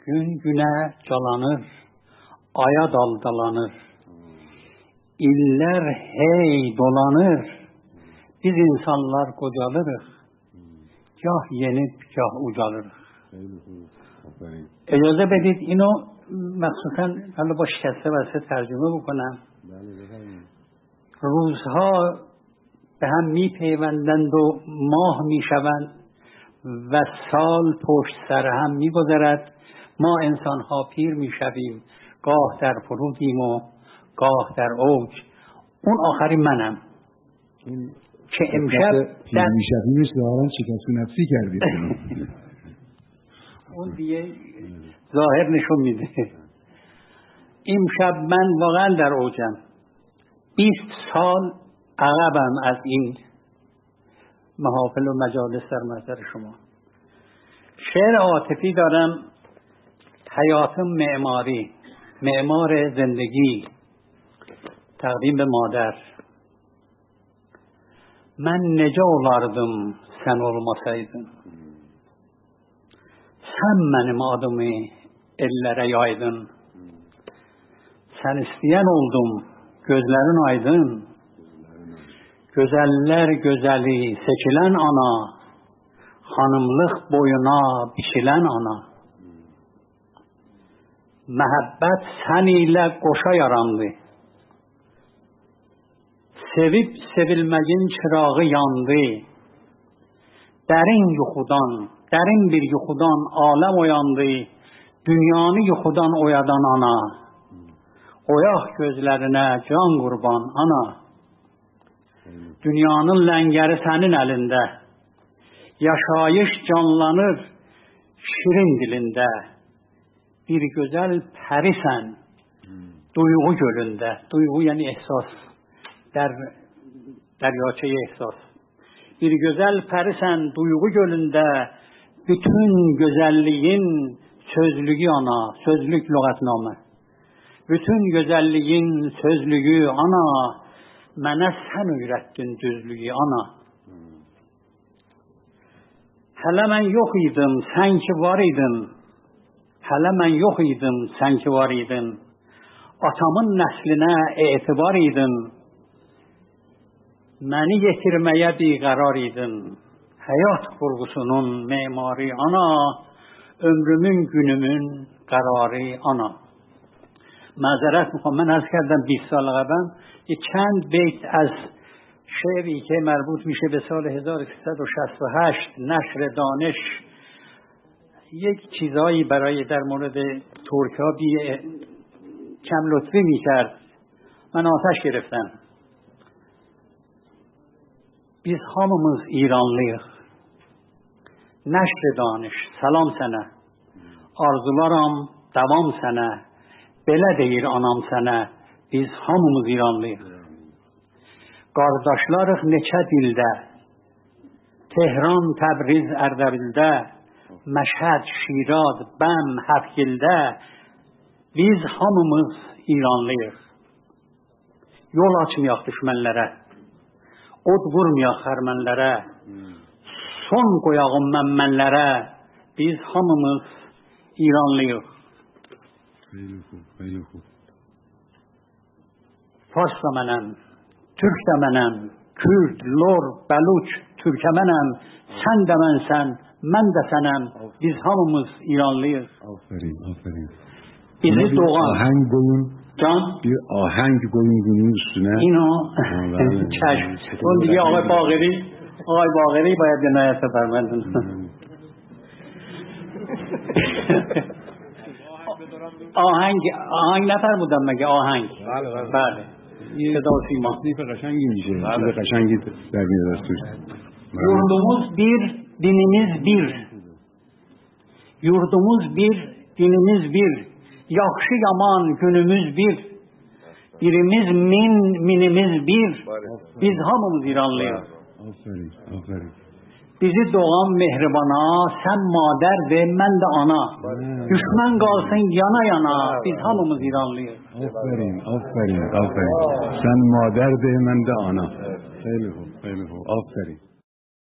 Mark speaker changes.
Speaker 1: Gün güne calanır, aya daldalanır. İller hey dolanır, biz insanlar kocalırız. Gah yenip gah ucalırız. اجازه بدید اینو مخصوصا حالا با شکسته واسه ترجمه بکنم. روزها به هم میپیوندند و ماه میشوند و سال پشت سر هم میگذرد. ما انسانها پیر میشویم، گاه در فرودیم و گاه در اوج. اون آخری منم که امشب
Speaker 2: پیر میشویمش ظاهرا شکست نفسی کردید.
Speaker 1: اون دیگه ظاهر نشون میده. امشب من واقعا در اوجم. 20 سال عقبم از این محافل و مجالس در محضر شما. شعر عاطفی دارم، حیاتم معماری، معمار زندگی، تقدیم به مادر. من nece olardım sen olmasaydın. Sen benim adımı ellere yaydın. Sen isteyen oldum, gözlerin aydın. Güzeller güzeli seçilen ana, hanımlık boyuna biçilen ana. Mehabbet sen ile koşa yarandı. Sevip sevilmeyin çırağı yandı. Derin yuxudan, derin bir yuxudan alem uyandı. Dünyanı yuxudan oyadan ana. Oyaq gözlerine can kurban ana. Dünyanın ləngəri sənin əlində. Yaşayış canlanır şirin dilində. Bir gözəl pərisən duyğu gölündə. Duyğu yani ehsas. Dəryaçəyə ehsas. Bir gözəl pərisən duyğu gölündə. Bütün gözəlliyin sözlüğü ana. Sözlük lüğətnamə. Bütün gözəlliyin sözlüğü ana. Mənə sən öyrətdin düzlüyü ana. Hələ mən yox idim, sən ki var idin. Hələ mən yox idim, sən ki var idin. Atamın nəslinə etibar idin. Məni yetirməyə biqərar idin. Həyat qurğusunun memari ana. Ömrümün günümün qərarı ana. Məzərət میخوام، من عرض کردم 20 سال قبل یک چند بیت از شعری که مربوط میشه به سال 1368 نشر دانش یک چیزایی برای در مورد ترک‌ها کم لطفی میکرد. من آتش گرفتم. Biz hamımız İranlıyıq. Nəşr danış, salam sənə. Arzularam, davam sənə. Belə deyir anam sənə. Biz hamımız İranlıyıq. Qardaşlarıq neçə dildə. Tehran, Təbriz, Ərdəbildə. Məşhəd, Şiraz, Bəm, Həfgildə. Biz hamımız İranlıyıq. Yol açmayaq düşmənlərə. Od vurmayaq xərmənlərə. Son qoyağım mənlərə. Biz hamımız İranlıyıq. Fars da mənəm, Türk də mənəm, Kürd, Lor, Bəluç, Türkəmənəm. Sən də mənsən, mən də sənəm. Biz hamımız İranlıyıq.
Speaker 2: Aferin, aferin.
Speaker 1: Bizi doğan.
Speaker 2: Ahəng qoyun.
Speaker 1: Can.
Speaker 2: Bir ahəng qoyun bunun üstünə.
Speaker 1: İno. Çəşm. Onun دیگه آقای باقری باید عنایت بفرمایند. آهنگ نفرمودم مگه آهنگ؟ بله. صدا و سیما.
Speaker 2: تصنیف قشنگی میشه. چیز قشنگی در میاد از توش.
Speaker 1: Yurdumuz bir, dinimiz bir. Yurdumuz bir, dinimiz bir. Yaxşı yaman günümüz bir. Birimiz min, minimiz bir. Biz hamımız İranlıyız.
Speaker 2: Aferin, aferin.
Speaker 1: Bizi doğan mehribana, sen mader ve ben de ana. Düşman kalsın yana yana, biz hamımız İranlıyız.
Speaker 2: Aferin, aferin, aferin. Sen mader de ben de ana. Xeyli خوب, xeyli خوب. Aferin.